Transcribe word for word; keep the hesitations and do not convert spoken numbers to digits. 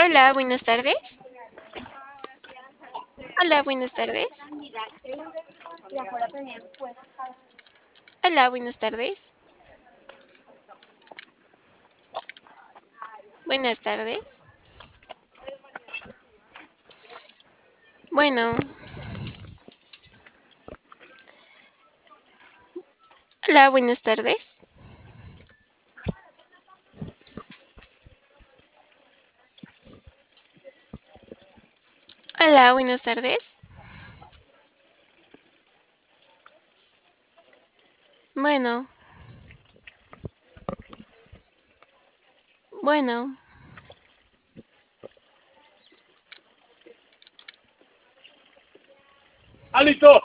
Hola, buenas tardes. Hola, buenas tardes. Hola, buenas tardes. Buenas tardes. Bueno, hola, buenas tardes. Hola, buenas tardes. Bueno, bueno, ¡Alito!